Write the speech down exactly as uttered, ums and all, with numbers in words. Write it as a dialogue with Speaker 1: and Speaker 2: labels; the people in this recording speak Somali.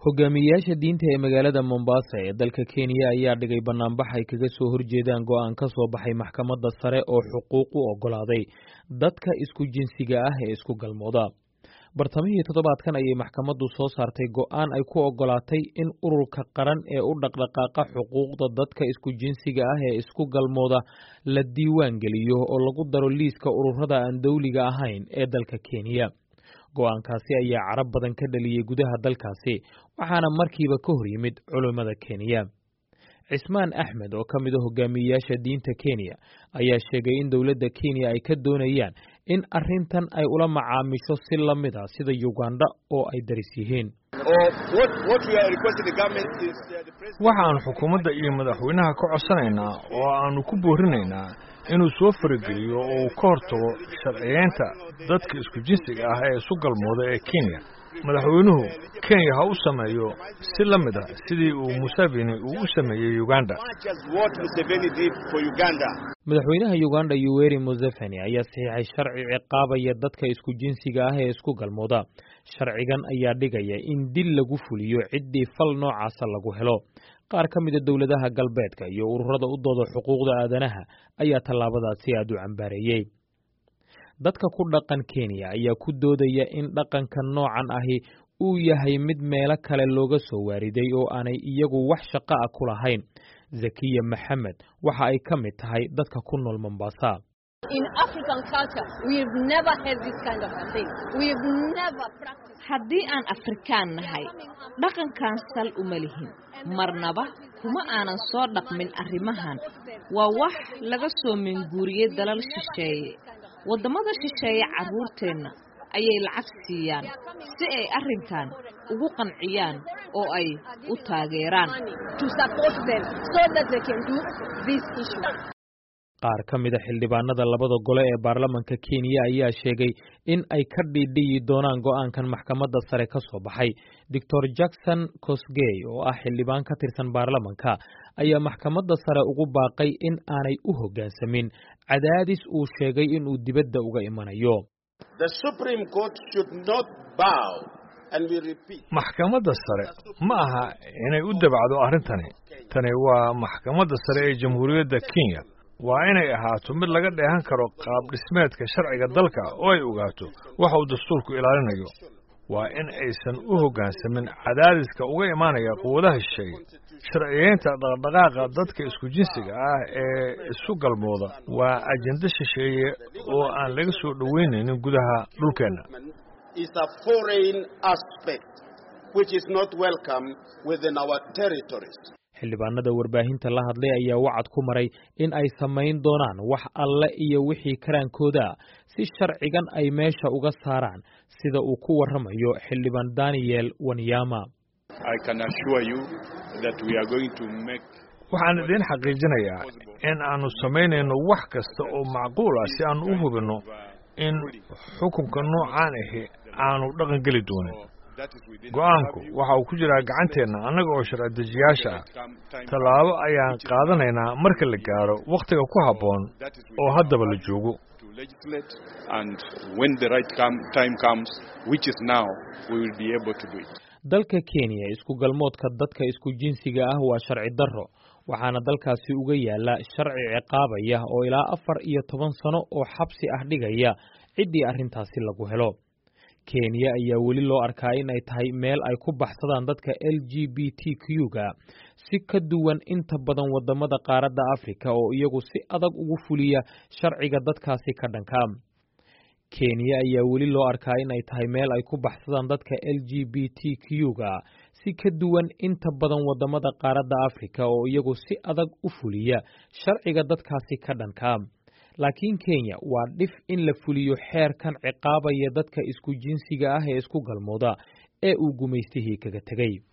Speaker 1: Hogaamiyayaasha diinta ee magaalada Mombasa ee dalka Kenya ayaa dhigay banaanbax ay kaga soo horjeedaan go'aan ka soo baxay maxkamadda sare oo xuquuq u oggolaaday dadka isku jinsiga ah ee isku galmooda. Bartamihii toddobaadkan ayay maxkamaddu soo saartay go'aan ay ku oggolaatay in ururka qaran ee u dhaqdhaqaaqa xuquuqda dadka isku jinsiga ah ee isku galmooda la diiwaan geliyo oo lagu daro liiska ururada aan dawliga ahayn ee dalka Kenya. Go'aankaasi ayaa carab badan ka dhaliyay gudaha dalkaasi waxaana markiiba ka hor yimid culimada Kenya. Cismaan Axmed oo ka mid ah hogaamiyayaasha diinta Kenya ayaa sheegay in dawladda Kenya ay ka doonayaan in arrintan ay ula macaamisho si la mid ah sida Uganda oo ay daris yihiin.
Speaker 2: waxaan xukuumadda iyo madaxweynaha ka codsanaynaa oo aanu ku boorinaynaa inuu soo farageliyo oo uu ka hortago sharciyeynta dadka isku jinsiga ah ee isu galmooda ee Kenya. madaxweynuhu Kenya ha u sameeyo si la mid ah sidii uu Museveni uu u sameeyay Uganda.
Speaker 1: Madaxweynaha Uganda Yoweri Museveni ayaa saxiixay sharci ciqaabaya dadka isku jinsiga ah ee isku galmooda. Sharcigan ayaa dhigaya in dil lagu fuliyo ciddii fal noocaas lagu helo. Qaar ka mid ah dawladaha galbeedka iyo ururada u dooda xuquuqda aadanaha ayaa tallaabadaasi aad u cambaareeyay. Dadka ku dhaqan Kenya ayaa ku doodaya in dhaqanka noocan ahi uu yahay mid meelo kale looga soo waariday oo aanay iyagu wax shaqo ah ku lahayn. Zakiya Maxamed waxa ay ka mid tahay dadka ku nool Mombasa.
Speaker 3: In African culture, we've never had this kind of a thing. We've never practiced.
Speaker 4: Haddii aan Afrikaan nahay, dhaqankan sal uma lihin. Marnaba kuma aanan soo dhaqmin arrimahan. Waa wax laga soo minguuriyay dalal shisheeye. Wadamada shisheeye carruurteenna ayay lacag siiyaan si ay arrinkan ugu qanciyaan oo ay u taageeraan.
Speaker 3: To support them so that they can do this issue.
Speaker 1: Qaar ka mid ah xildhibaanada labada gole ee baarlamaanka Kenya ayaa sheegay in ay ka dhidhiyi doonaan go'aankan maxkamadda sare ka soo baxay. Doctor Jackson Kosgei oo ah xildhibaan ka tirsan baarlamaanka ayaa maxkamadda sare ugu baaqay in aanay u hoggaansamin cadaadis uu sheegay in uu dibadda uga imanayo.
Speaker 5: The Supreme Court should not bow and we repeat.
Speaker 2: Maxkamadda sare ma aha inay u dabacdo arrintani. Tani waa maxkamadda sare ee Jamhuuriyadda Kenya. waa inay ahaato mid laga dheehan karo qaab dhismeedka sharciga dalka oo ay ogaato waxa uu dastuurku ilaalinayo. waa in aysan u hoggaansamin cadaadiska uga imaanaya quwadaha shisheeye. sharciyeynta dhaqdhaqaaqa dadka isku jinsiga ah ee isu galmooda waa ajenda shisheeye oo aan laga soo dhaweynaynin gudaha dhulkeena.
Speaker 5: is a foreign aspect which is not welcome within our territories.
Speaker 1: Xildhibaanada warbaahinta la hadlay ayaa wacad ku maray in ay samayn doonaan wax alle iyo wixii karaankooda si sharcigan ay meesha uga saaraan sida uu ku waramayo xildhibaan Daniel Wanyama.
Speaker 6: I can assure you that we are going to make
Speaker 2: waxaan idin xaqiijinayaa in aanu samaynayno wax kasta oo macquul ah si aan u hubino in xukunka noocaan ahi aanu dhaqan geli doonin. go'aanku waxa uu ku jiraa gacanteena annaga oo sharci dejiyaasha ah. tallaabo ayaan qaadanaynaa marka la gaaro waqtiga ku habboon oo haddaba la joogo.
Speaker 6: and when the right time comes which is now we will be able to do it.
Speaker 1: Dalka Kenya isku galmoodka dadka isku jinsiga ah waa sharci darro waxaana dalkaasi uga yaala sharci ciqaabaya oo ilaa afar iyo toban sano oo xabsi ah dhigaya ciddii arrintaasi lagu helo. Kenya ayaa weli loo arkaa in ay tahay meel ay ku baxsadaan dadka L G B T Q-ga si ka duwan inta badan wadamada qaaradda Afrika oo iyagu si adag ugu fuliya sharciga dadkaasi ka dhanka. Kenya ayaa weli loo arkaa in ay tahay meel ay ku baxsadaan dadka L G B T Q-ga si ka duwan inta badan wadamada qaaradda Afrika oo iyagu si adag u fuliya sharciga dadkaasi ka dhanka. laakiin Kenya waa dhif in la fuliyo xeerkan ciqaabaya dadka isku jinsiga ah ee isku galmooda ee uu gumaystihii kaga tagay.